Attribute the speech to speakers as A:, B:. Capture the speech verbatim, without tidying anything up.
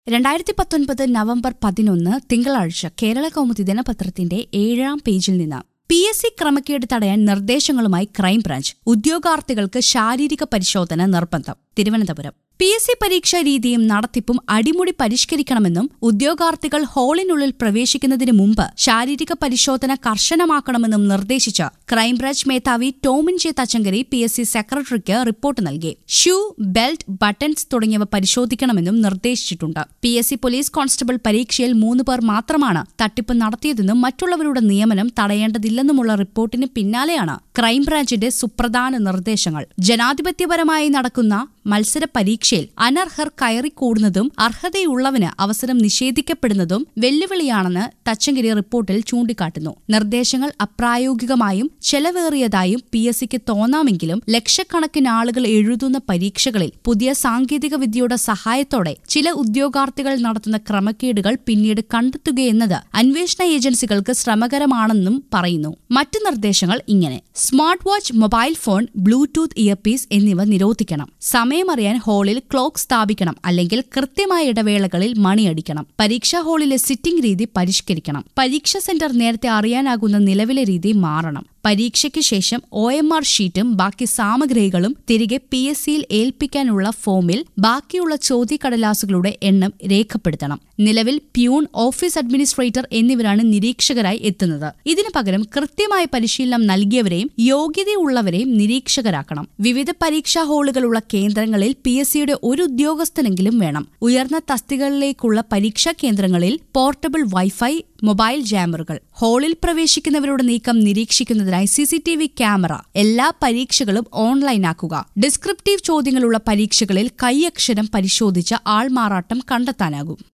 A: രണ്ടായിരത്തി പത്തൊൻപത് നവംബർ പതിനൊന്ന് തിങ്കളാഴ്ച കേരള കൗമുദി ദിനപത്രത്തിന്റെ ഏഴാം പേജിൽ നിന്ന് പി എസ് സി ക്രമക്കേട് തടയാൻ നിർദ്ദേശങ്ങളുമായി ക്രൈംബ്രാഞ്ച്. ഉദ്യോഗാർത്ഥികൾക്ക് ശാരീരിക പരിശോധന നിർബന്ധം. തിരുവനന്തപുരം പി എസ് സി പരീക്ഷാ രീതിയും നടത്തിപ്പും അടിമുടി പരിഷ്കരിക്കണമെന്നും ഉദ്യോഗാർത്ഥികൾ ഹാളിനുള്ളിൽ പ്രവേശിക്കുന്നതിന് മുമ്പ് ശാരീരിക പരിശോധന കർശനമാക്കണമെന്നും നിർദ്ദേശിച്ച് ക്രൈംബ്രാഞ്ച് മേധാവി Tomin J Thachankary P S C സെക്രട്ടറിക്ക് റിപ്പോർട്ട് നൽകി. ഷൂ, ബെൽറ്റ്, ബട്ടൺസ് തുടങ്ങിയവ പരിശോധിക്കണമെന്നും നിർദ്ദേശിച്ചിട്ടുണ്ട്. P S C police constable പരീക്ഷയിൽ മൂന്ന് പേർ മാത്രമാണ് തട്ടിപ്പ് നടത്തിയതെന്നും മറ്റുള്ളവരുടെ നിയമനം തടയേണ്ടതില്ലെന്നുമുള്ള റിപ്പോർട്ടിന് പിന്നാലെയാണ് ക്രൈംബ്രാഞ്ചിന്റെ സുപ്രധാന നിർദ്ദേശങ്ങൾ. ജനാധിപത്യപരമായി നടക്കുന്ന മത്സര പരീക്ഷയിൽ അനർഹർ കയറിക്കൂടുന്നതും അർഹതയുള്ളവന് അവസരം നിഷേധിക്കപ്പെടുന്നതും വെല്ലുവിളിയാണെന്ന് തച്ചങ്കരി റിപ്പോർട്ടിൽ ചൂണ്ടിക്കാട്ടുന്നു. നിർദ്ദേശങ്ങൾ അപ്രായോഗികമായും ചെലവേറിയതായും പി എസ് സിക്ക് തോന്നാമെങ്കിലും ലക്ഷക്കണക്കിന് ആളുകൾ എഴുതുന്ന പരീക്ഷകളിൽ പുതിയ സാങ്കേതിക വിദ്യയുടെ സഹായത്തോടെ ചില ഉദ്യോഗാർത്ഥികൾ നടത്തുന്ന ക്രമക്കേടുകൾ പിന്നീട് കണ്ടെത്തുകയെന്നത് അന്വേഷണ ഏജൻസികൾക്ക് ശ്രമകരമാണെന്നും പറയുന്നു. മറ്റ് നിർദ്ദേശങ്ങൾ ഇങ്ങനെ: smart watch, mobile phone, Bluetooth earpiece എന്നിവ നിരോധിക്കണം. സമയമറിയാൻ ഹാളിൽ ക്ലോക്ക് സ്ഥാപിക്കണം, അല്ലെങ്കിൽ കൃത്യമായ ഇടവേളകളിൽ മണിയടിക്കണം. പരീക്ഷാ ഹാളിലെ സിറ്റിംഗ് രീതി പരിഷ്കരിക്കണം. പരീക്ഷാ സെന്റർ നേരത്തെ അറിയാനാകുന്ന നിലവിലെ രീതി മാറണം. പരീക്ഷയ്ക്ക് ശേഷം ഒ എം ആർ ഷീറ്റും ബാക്കി സാമഗ്രികളും തിരികെ പി എസ് സിയിൽ ഏൽപ്പിക്കാനുള്ള ഫോമിൽ ബാക്കിയുള്ള ചോദ്യക്കടലാസുകളുടെ എണ്ണം രേഖപ്പെടുത്തണം. നിലവിൽ പ്യൂൺ, ഓഫീസ് അഡ്മിനിസ്ട്രേറ്റർ എന്നിവരാണ് നിരീക്ഷകരായി എത്തുന്നത്. ഇതിനു പകരം കൃത്യമായ പരിശീലനം നൽകിയവരെയും യോഗ്യതയുള്ളവരെയും നിരീക്ഷകരാക്കണം. വിവിധ പരീക്ഷാ ഹാളുകളുള്ള കേന്ദ്രങ്ങളിൽ പി എസ് സിയുടെ ഒരു ഉദ്യോഗസ്ഥനെങ്കിലും വേണം. ഉയർന്ന തസ്തികകളിലേക്കുള്ള പരീക്ഷാ കേന്ദ്രങ്ങളിൽ പോർട്ടബിൾ വൈഫൈ, മൊബൈൽ ജാമറുകൾ. ഹാളിൽ പ്രവേശിക്കുന്നവരുടെ നീക്കം നിരീക്ഷിക്കുന്നതിനായി C C T V camera. എല്ലാ പരീക്ഷകളും ഓൺലൈനാക്കുക. ഡിസ്ക്രിപ്റ്റീവ് ചോദ്യങ്ങളുള്ള പരീക്ഷകളിൽ കൈയക്ഷരം പരിശോധിച്ച ആൾമാറാട്ടം കണ്ടെത്താനാകും.